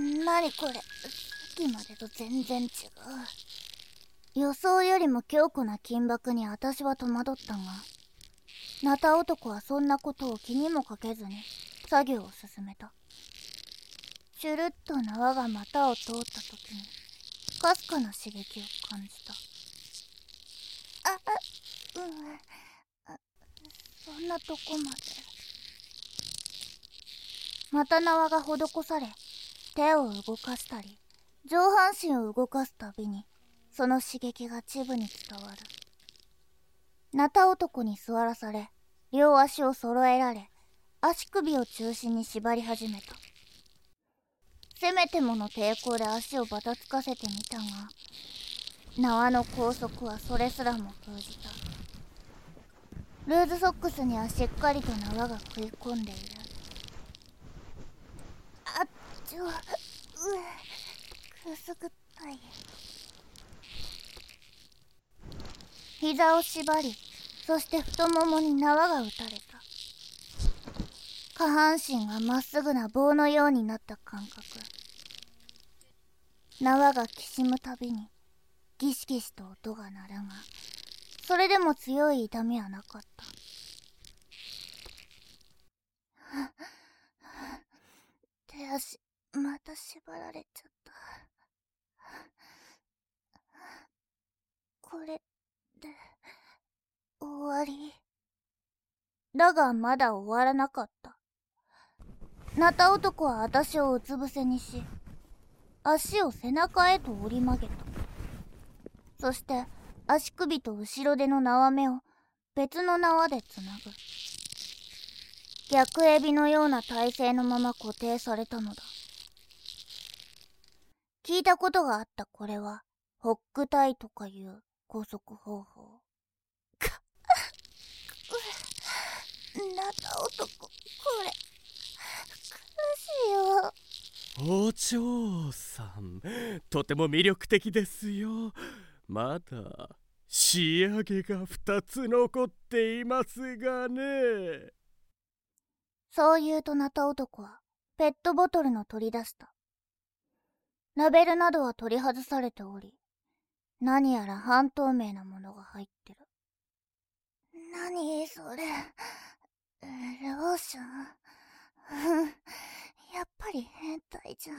うっ、なにこれ、さっきまでと全然違う。予想よりも強固な緊縛に私は戸惑ったが、なた男はそんなことを気にもかけずに作業を進めた。シュルッと縄が股を通った時にかすかな刺激を感じた。あ、あ、うん、あ、そんなとこまで。また縄が施され、手を動かしたり上半身を動かすたびにその刺激がチブに伝わる。なた男に座らされ、両足を揃えられ、足首を中心に縛り始めた。 せめてもの抵抗で足をばたつかせてみたが、縄の拘束はそれすらも封じた。ルーズソックスにはしっかりと縄が食い込んでいる。あっちょ、うえ、くすぐったい。膝を縛り、そして太ももに縄が打たれた。下半身がまっすぐな棒のようになった感覚。縄がきしむたびにギシギシと音が鳴るが、それでも強い痛みはなかった。手足また縛られちゃった。これで終わり。だがまだ終わらなかった。なた男は私をうつ伏せにし、足を背中へと折り曲げた。そして足首と後ろ手の縄目を別の縄でつなぐ。逆エビのような体勢のまま固定されたのだ。聞いたことがあったこれはホックタイとかいう拘束方法。かなた男、これ苦しいよ。 お嬢さん、とても魅力的ですよ。まだ仕上げがふたつ残っていますがね。 そう言うとなた男はペットボトルの取り出した。ラベルなどは取り外されており、何やら半透明なものが入ってる。何それ、ローション。やっぱり変態じゃん。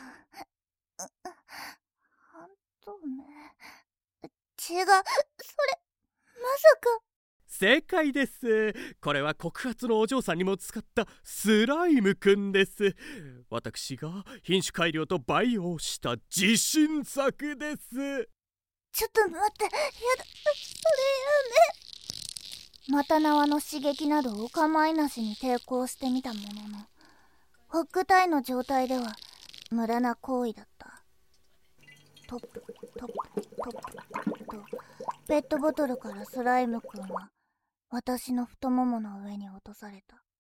半透明。違う、それまさか。 正解です。これは告発のお嬢さんにも使ったスライムくんです。私が品種改良と培養した自信作です。 ちょっと待って、やだ、それやめ。また縄の刺激などお構いなしに抵抗してみたものの、ホックタイの状態では無駄な行為だった。トップトップトップとペットボトルからスライムくんは私の太ももの上に落とされた。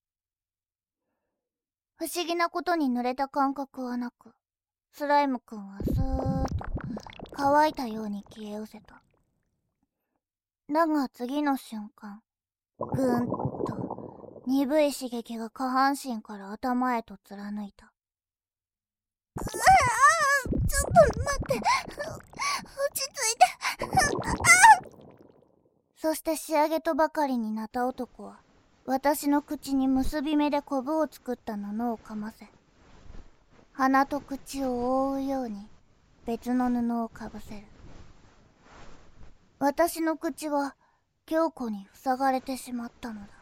不思議なことに濡れた感覚はなく、スライムくんはスーッと乾いたように消え失せた。だが次の瞬間、ぐーんと鈍い刺激が下半身から頭へと貫いた。うわあ、ちょっと待って、落ち着いて。そして仕上げとばかりになった男は私の口に結び目でコブを作った布をかませ、鼻と口を覆うように別の布をかぶせる。私の口は強固に塞がれてしまったのだ。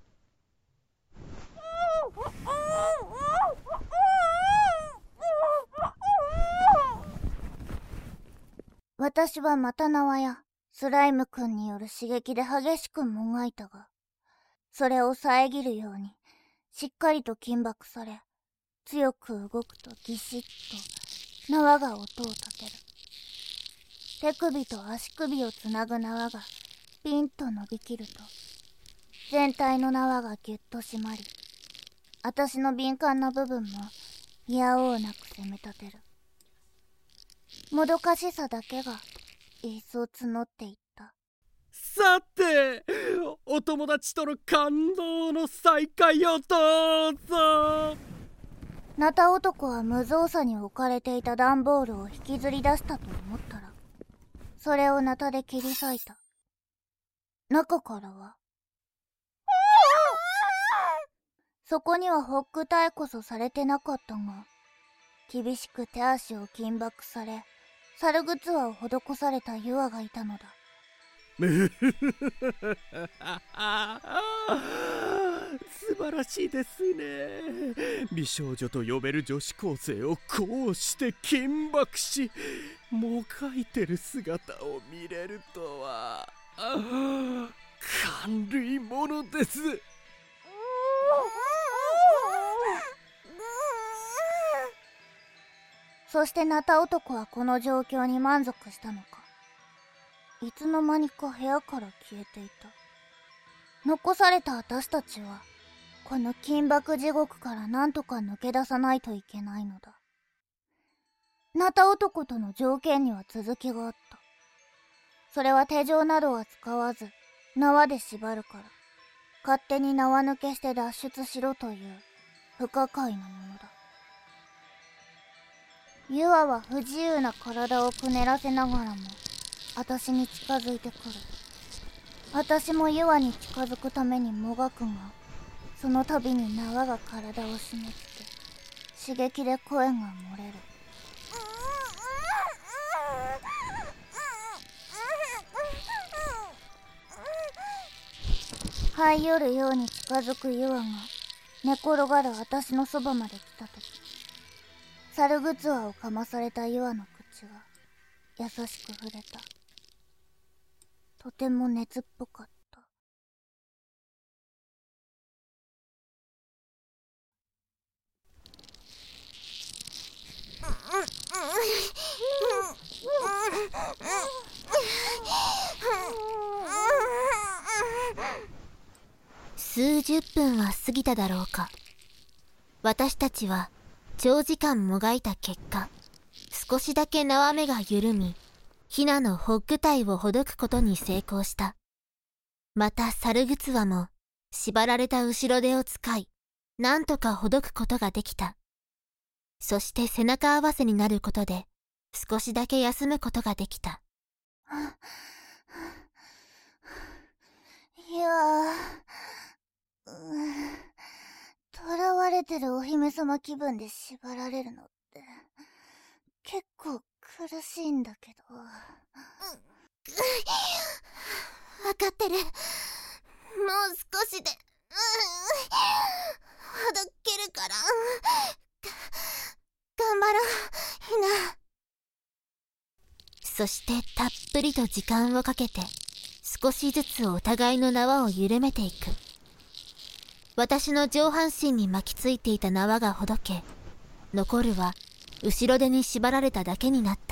私はまた縄やスライムくんによる刺激で激しくもがいたが、それを遮るようにしっかりと緊縛され、強く動くとギシッと縄が音を立てる。手首と足首をつなぐ縄がピンと伸びきると、全体の縄がぎゅっと締まり、私の敏感な部分もいやおうなく攻め立てる。もどかしさだけが一層募っていった。 さて、お友達との感動の再会をどうぞ。 なた男は無造作に置かれていた段ボールを引きずり出したと思ったら、それをなたで切り裂いた。中からはそこにはホックタイこそされてなかったが、厳しく手足を緊縛され、猿ぐつわを施されたユアがいたのだ。 素晴らしいですね。美少女と呼べる女子高生をこうして緊縛し、もがいてる姿を見れるとは、感類ものです。 そしてナタ男はこの状況に満足したのか、いつの間にか部屋から消えていた。残された私たちはこの緊縛地獄から何とか抜け出さないといけないのだ。ナタ男との条件には続きがあった。それは手錠などは使わず縄で縛るから、勝手に縄抜けして脱出しろという不可解なものだ。ユアは不自由な体をくねらせながらも私に近づいてくる。私もユアに近づくためにもがくが、その度に縄が体を締め付け、刺激で声が漏れる。這い寄るように近づくユアが寝転がる私のそばまで来たとき、猿ぐつわをかまされたユアの口が優しく触れた。とても熱っぽかった。 数十分は過ぎただろうか。私たちは長時間もがいた結果、少しだけ縄目が緩み、ヒナのホッグ体をほどくことに成功した。また猿ぐつわも縛られた後ろ手を使い、なんとかほどくことができた。そして背中合わせになることで少しだけ休むことができた。 いやー、囚われてるお姫様気分で縛られるのって結構苦しいんだけど。 わかってる。もう少しでほどけるから、頑張ろう、ヒナ。そしてたっぷりと時間をかけて少しずつお互いの縄を緩めていく。私の上半身に巻きついていた縄がほどけ、残るは後ろ手に縛られただけになった。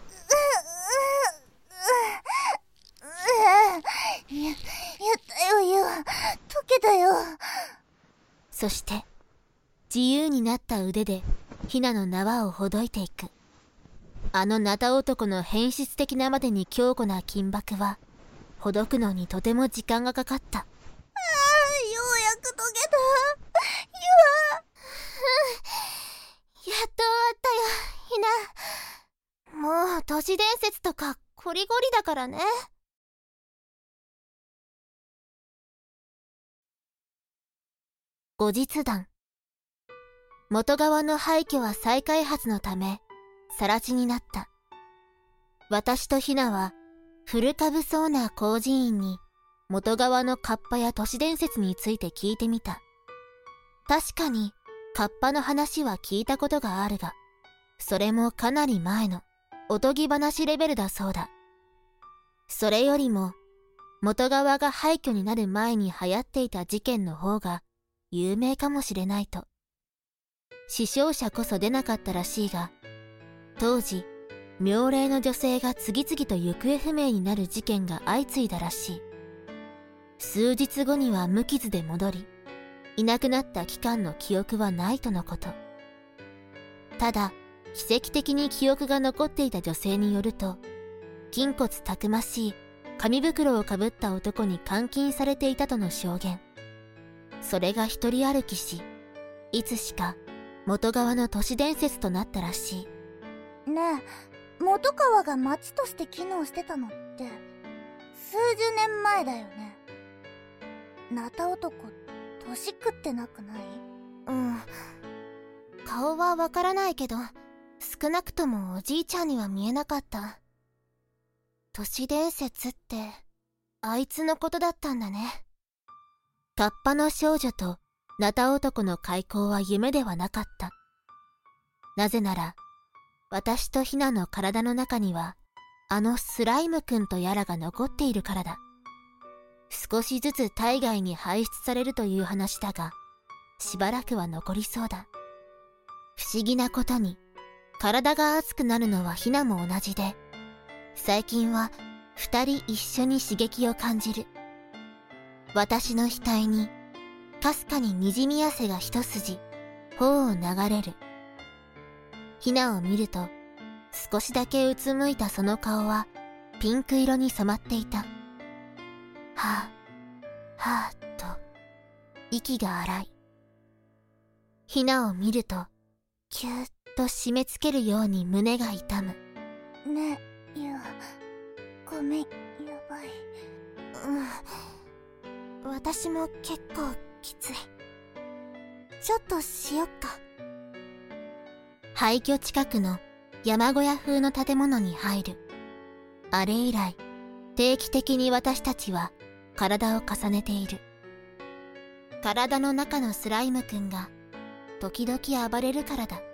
や、やったよ、ユア。解けたよ。 そして自由になった腕でヒナの縄をほどいていく。あのナタ男の変質的なまでに強固な緊縛はほどくのにとても時間がかかった。 ああ、ようやく解けた。ユア。 やっと終わったよ、ヒナ。もう都市伝説とかコリゴリだからね。後日談。元側の廃墟は再開発のため更地になった。私とヒナは古株そうな孤児院に元側のカッパや都市伝説について聞いてみた。確かにカッパの話は聞いたことがあるが、それもかなり前のおとぎ話レベルだそうだ。それよりも元側が廃墟になる前に流行っていた事件の方が有名かもしれないと。死傷者こそ出なかったらしいが、当時妙齢の女性が次々と行方不明になる事件が相次いだらしい。数日後には無傷で戻り、いなくなった期間の記憶はないとのこと。ただ奇跡的に記憶が残っていた女性によると、筋骨たくましい紙袋をかぶった男に監禁されていたとの証言。それが一人歩きし、いつしか元川の都市伝説となったらしい。ねえ、元川が町として機能してたのって数十年前だよね。ナタ男年食ってなくない？ うん。顔はわからないけど、少なくともおじいちゃんには見えなかった。都市伝説ってあいつのことだったんだね。カッパの少女とナタ男の開口は夢ではなかった。なぜなら私とヒナの体の中にはあのスライムくんとやらが残っているからだ。少しずつ体外に排出されるという話だが、しばらくは残りそうだ。不思議なことに体が熱くなるのはヒナも同じで、最近は二人一緒に刺激を感じる。私の額にかすかににじみ汗が一筋頬を流れる。ヒナを見ると少しだけうつむいたその顔はピンク色に染まっていた。はあはあと息が荒い。ヒナを見るとキューッと締め付けるように胸が痛む。 ねえユア、ごめん、やばい。 うん、私も結構きつい。ちょっとしよっか。廃墟近くの山小屋風の建物に入る。あれ以来定期的に私たちは体を重ねている。体の中のスライムくんが時々暴れるからだ。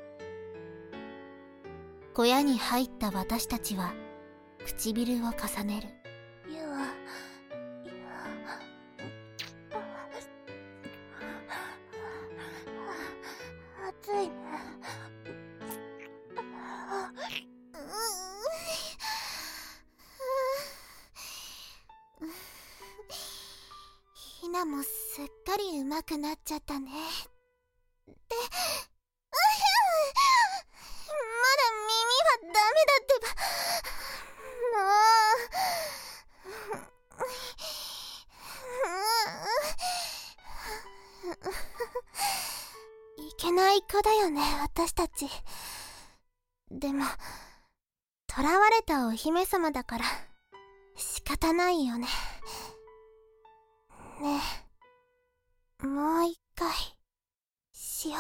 小屋に入った私たちは唇を重ねる。 ユア、暑いね。 ヒナもすっかり上手くなっちゃったね。で、まだ耳はダメだってば。もういけない子だよね、私たち。でも囚われたお姫様だから仕方ないよね。ねえ、もう一回しよ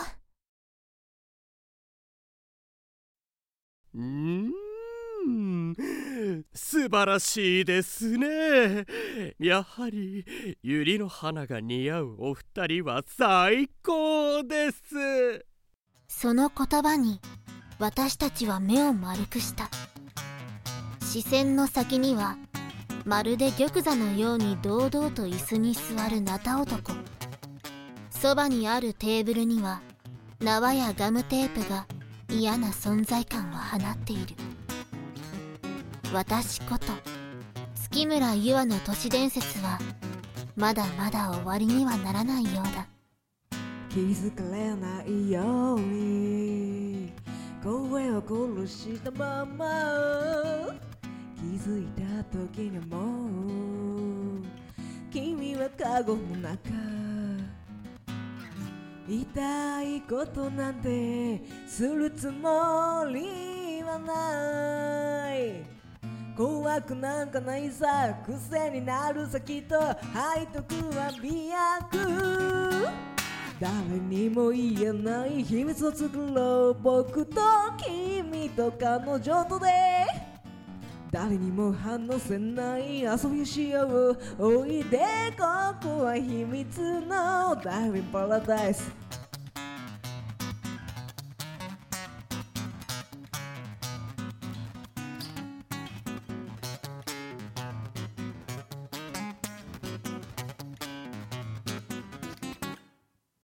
う。うーん、素晴らしいですね。やはり百合の花が似合うお二人は最高です。 その言葉に私たちは目を丸くした。視線の先にはまるで玉座のように堂々と椅子に座るナタ男。そばにあるテーブルには縄やガムテープが嫌な存在感を放っている。私こと月村優愛の都市伝説はまだまだ終わりにはならないようだ。 気づかれないように声を殺したまま気づいた時にもう君はカゴの中。言いたいことなんてするつもりはない。怖くなんかないさ、癖になるさきっと背徳は美薬。誰にも言えない秘密を作ろう、僕と君と彼女とで。誰にも話せない遊びをしよう、おいでここは秘密のダイビングパラダイス。